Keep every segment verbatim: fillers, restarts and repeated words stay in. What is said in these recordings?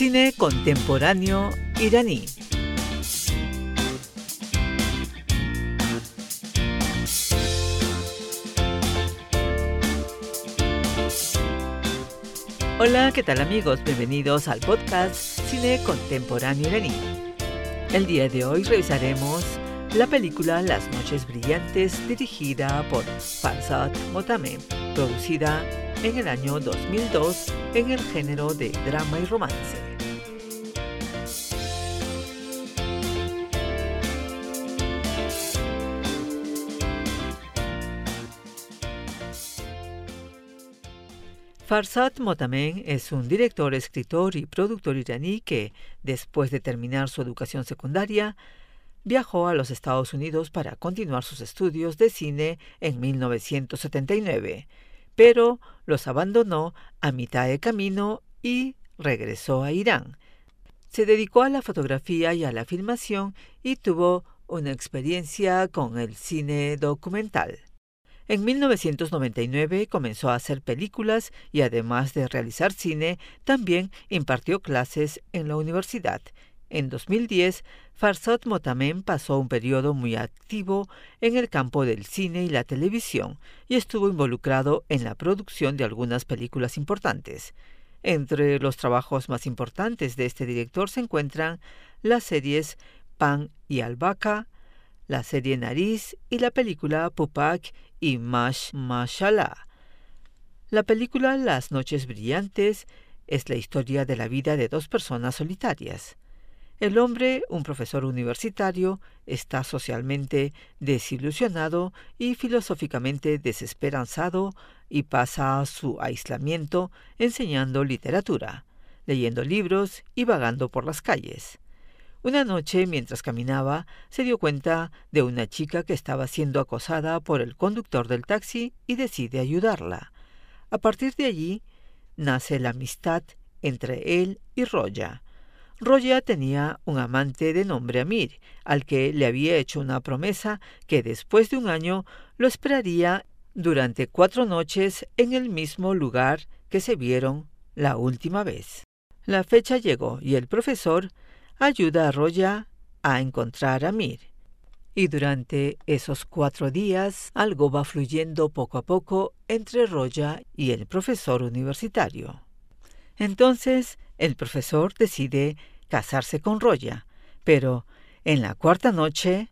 Cine contemporáneo iraní. Hola, ¿qué tal amigos? Bienvenidos al podcast Cine contemporáneo iraní. El día de hoy revisaremos la película Las noches brillantes, dirigida por Farzad Motamem, producida en el año dos mil dos en el género de drama y romance. Farzad Motamem es un director, escritor y productor iraní que, después de terminar su educación secundaria, viajó a los Estados Unidos para continuar sus estudios de cine en mil novecientos setenta y nueve, pero los abandonó a mitad de camino y regresó a Irán. Se dedicó a la fotografía y a la filmación y tuvo una experiencia con el cine documental. En mil novecientos noventa y nueve comenzó a hacer películas y, además de realizar cine, también impartió clases en la universidad. En dos mil diez, Farzad Motamem pasó un periodo muy activo en el campo del cine y la televisión y estuvo involucrado en la producción de algunas películas importantes. Entre los trabajos más importantes de este director se encuentran las series Pan y Albaca, la serie Nariz y la película Pupak y Mash Mashallah. La película Las noches brillantes es la historia de la vida de dos personas solitarias. El hombre, un profesor universitario, está socialmente desilusionado y filosóficamente desesperanzado y pasa su aislamiento enseñando literatura, leyendo libros y vagando por las calles. Una noche, mientras caminaba, se dio cuenta de una chica que estaba siendo acosada por el conductor del taxi y decide ayudarla. A partir de allí, nace la amistad entre él y Roya. Roya tenía un amante de nombre Amir, al que le había hecho una promesa que después de un año lo esperaría durante cuatro noches en el mismo lugar que se vieron la última vez. La fecha llegó y el profesor ayuda a Roya a encontrar a Amir. Y durante esos cuatro días algo va fluyendo poco a poco entre Roya y el profesor universitario. Entonces el profesor decide casarse con Roya, pero en la cuarta noche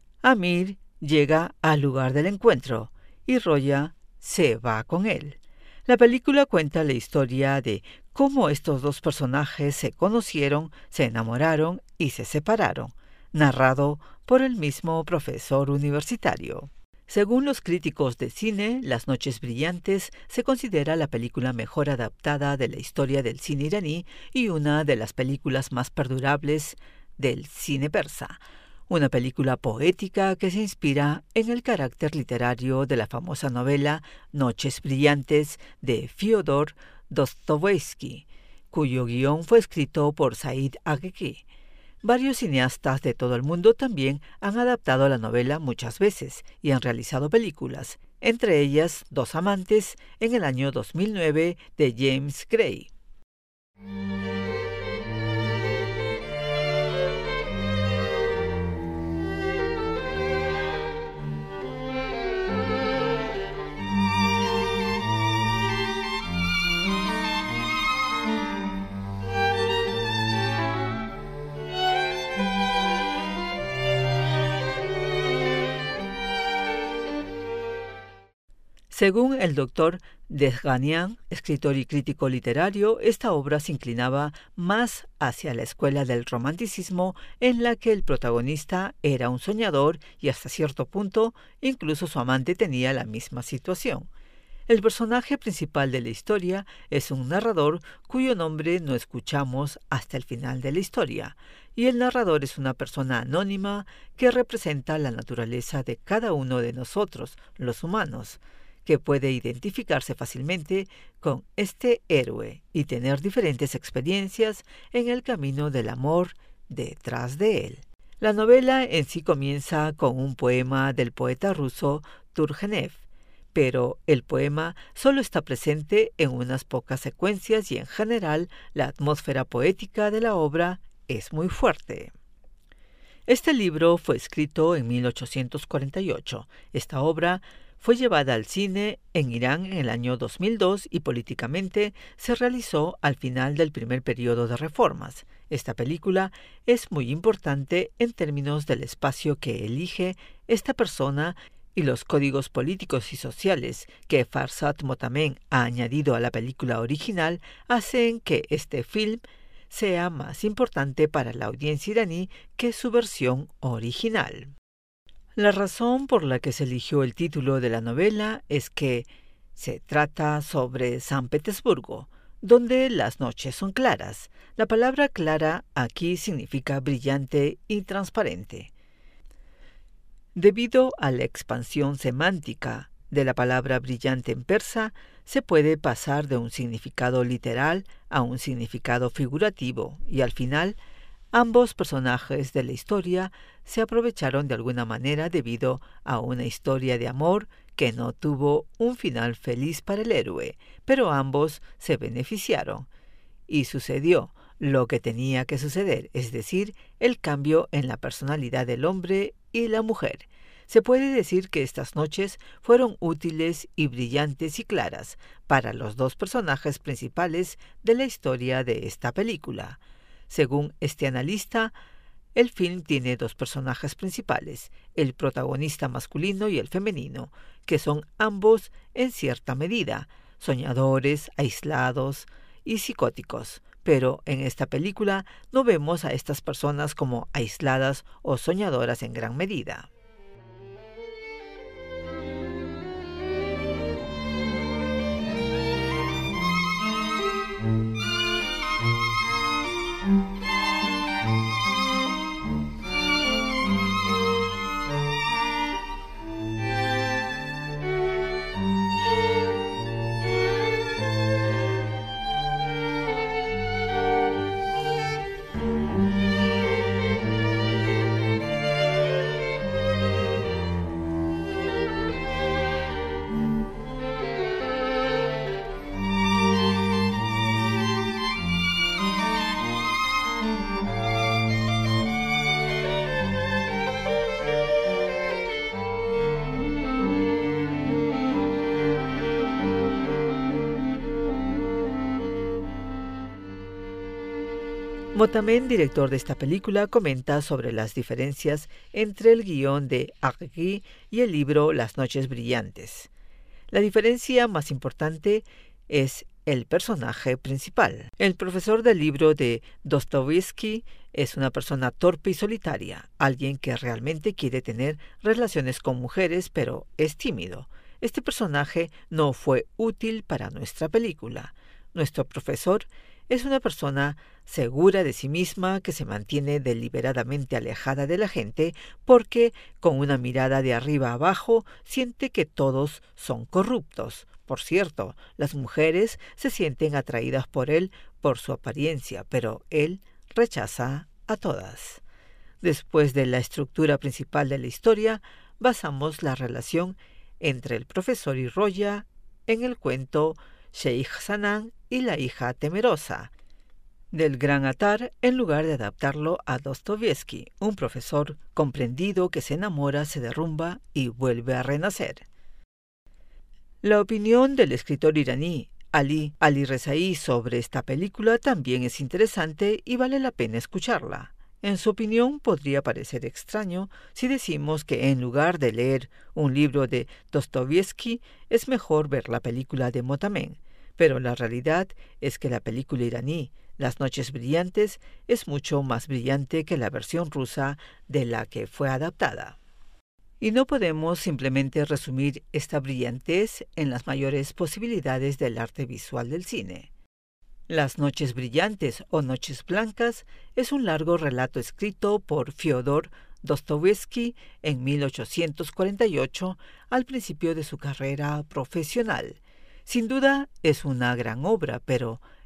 Amir llega al lugar del encuentro y Roya se va con él. La película cuenta la historia de cómo estos dos personajes se conocieron, se enamoraron y se separaron, narrado por el mismo profesor universitario. Según los críticos de cine, Las noches brillantes se considera la película mejor adaptada de la historia del cine iraní y una de las películas más perdurables del cine persa. Una película poética que se inspira en el carácter literario de la famosa novela Noches brillantes de Fyodor Dostoyevsky, cuyo guión fue escrito por Said Agheqi. Varios cineastas de todo el mundo también han adaptado la novela muchas veces y han realizado películas, entre ellas Dos amantes en el año dos mil nueve de James Gray. Según el doctor Dezghanian, escritor y crítico literario, esta obra se inclinaba más hacia la escuela del romanticismo en la que el protagonista era un soñador y hasta cierto punto incluso su amante tenía la misma situación. El personaje principal de la historia es un narrador cuyo nombre no escuchamos hasta el final de la historia, y el narrador es una persona anónima que representa la naturaleza de cada uno de nosotros, los humanos, que puede identificarse fácilmente con este héroe y tener diferentes experiencias en el camino del amor detrás de él. La novela en sí comienza con un poema del poeta ruso Turgenev, pero el poema solo está presente en unas pocas secuencias y en general la atmósfera poética de la obra es muy fuerte. Este libro fue escrito en mil ochocientos cuarenta y ocho. Esta obra fue llevada al cine en Irán en el año dos mil dos y políticamente se realizó al final del primer periodo de reformas. Esta película es muy importante en términos del espacio que elige esta persona y los códigos políticos y sociales que Farsad Motamem ha añadido a la película original hacen que este film sea más importante para la audiencia iraní que su versión original. La razón por la que se eligió el título de la novela es que se trata sobre San Petersburgo, donde las noches son claras. La palabra clara aquí significa brillante y transparente. Debido a la expansión semántica de la palabra brillante en persa, se puede pasar de un significado literal a un significado figurativo y al final ambos personajes de la historia se aprovecharon de alguna manera debido a una historia de amor que no tuvo un final feliz para el héroe, pero ambos se beneficiaron. Y sucedió lo que tenía que suceder, es decir, el cambio en la personalidad del hombre y la mujer. Se puede decir que estas noches fueron útiles y brillantes y claras para los dos personajes principales de la historia de esta película. Según este analista, el film tiene dos personajes principales, el protagonista masculino y el femenino, que son ambos, en cierta medida, soñadores, aislados y psicóticos. Pero en esta película no vemos a estas personas como aisladas o soñadoras en gran medida. Motamem, director de esta película, comenta sobre las diferencias entre el guión de Arghezi y el libro Las noches brillantes. La diferencia más importante es el personaje principal. El profesor del libro de Dostoyevsky es una persona torpe y solitaria, alguien que realmente quiere tener relaciones con mujeres, pero es tímido. Este personaje no fue útil para nuestra película. Nuestro profesor es una persona segura de sí misma que se mantiene deliberadamente alejada de la gente porque, con una mirada de arriba a abajo, siente que todos son corruptos. Por cierto, las mujeres se sienten atraídas por él por su apariencia, pero él rechaza a todas. Después de la estructura principal de la historia, basamos la relación entre el profesor y Roya en el cuento Sheikh Sanam y la hija temerosa del gran Attar, en lugar de adaptarlo a Dostoyevsky, un profesor comprendido que se enamora, se derrumba y vuelve a renacer. La opinión del escritor iraní Ali Ali-Rezaei sobre esta película también es interesante y vale la pena escucharla. En su opinión, podría parecer extraño si decimos que en lugar de leer un libro de Dostoyevsky, es mejor ver la película de Motamem, pero la realidad es que la película iraní Las noches brillantes es mucho más brillante que la versión rusa de la que fue adaptada. Y no podemos simplemente resumir esta brillantez en las mayores posibilidades del arte visual del cine. Las noches brillantes o noches blancas es un largo relato escrito por Fyodor Dostoyevsky en mil ochocientos cuarenta y ocho al principio de su carrera profesional. Sin duda es una gran obra, pero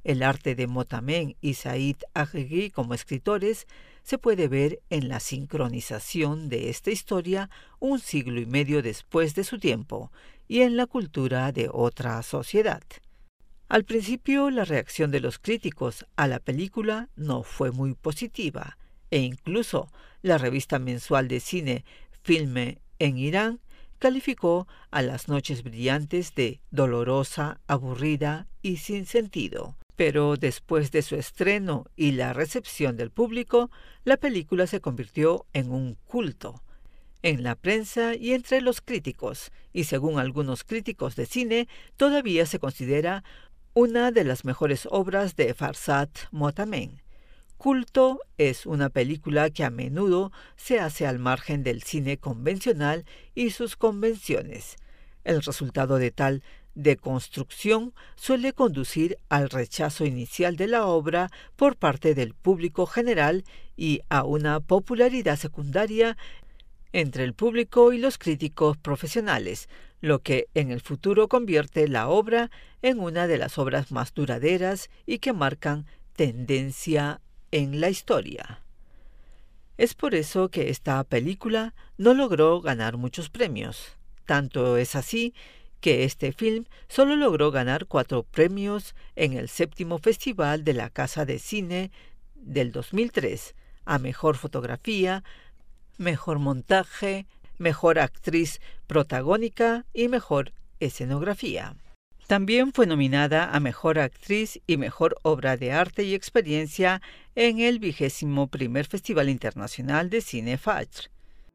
el arte de Motamen y Said Agegui como escritores se puede ver en la sincronización de esta historia un siglo y medio después de su tiempo y en la cultura de otra sociedad. Al principio, la reacción de los críticos a la película no fue muy positiva, e incluso la revista mensual de cine Filme en Irán calificó a Las noches brillantes de dolorosa, aburrida y sin sentido. Pero después de su estreno y la recepción del público, la película se convirtió en un culto en la prensa y entre los críticos, y según algunos críticos de cine, todavía se considera una de las mejores obras de Farzad Motamen. Culto es una película que a menudo se hace al margen del cine convencional y sus convenciones. El resultado de tal deconstrucción suele conducir al rechazo inicial de la obra por parte del público general y a una popularidad secundaria entre el público y los críticos profesionales, lo que en el futuro convierte la obra en una de las obras más duraderas y que marcan tendencia en la historia. Es por eso que esta película no logró ganar muchos premios. Tanto es así que este film solo logró ganar cuatro premios en el séptimo Festival de la Casa de Cine del dos mil tres, a Mejor Fotografía, Mejor Montaje, Mejor Actriz Protagónica y Mejor Escenografía. También fue nominada a Mejor Actriz y Mejor Obra de Arte y Experiencia en el vigésimo primer Festival Internacional de Cine Fajr.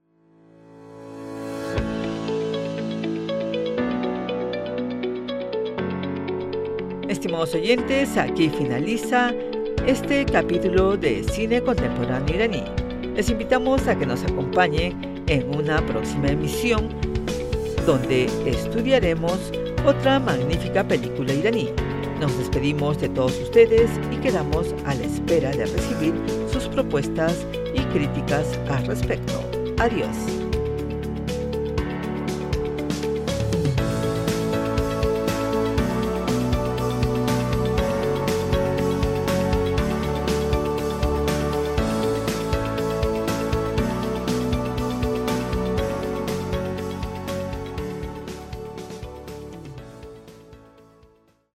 Estimados oyentes, aquí finaliza este capítulo de Cine Contemporáneo Iraní. Les invitamos a que nos acompañen en una próxima emisión donde estudiaremos otra magnífica película iraní. Nos despedimos de todos ustedes y quedamos a la espera de recibir sus propuestas y críticas al respecto. Adiós.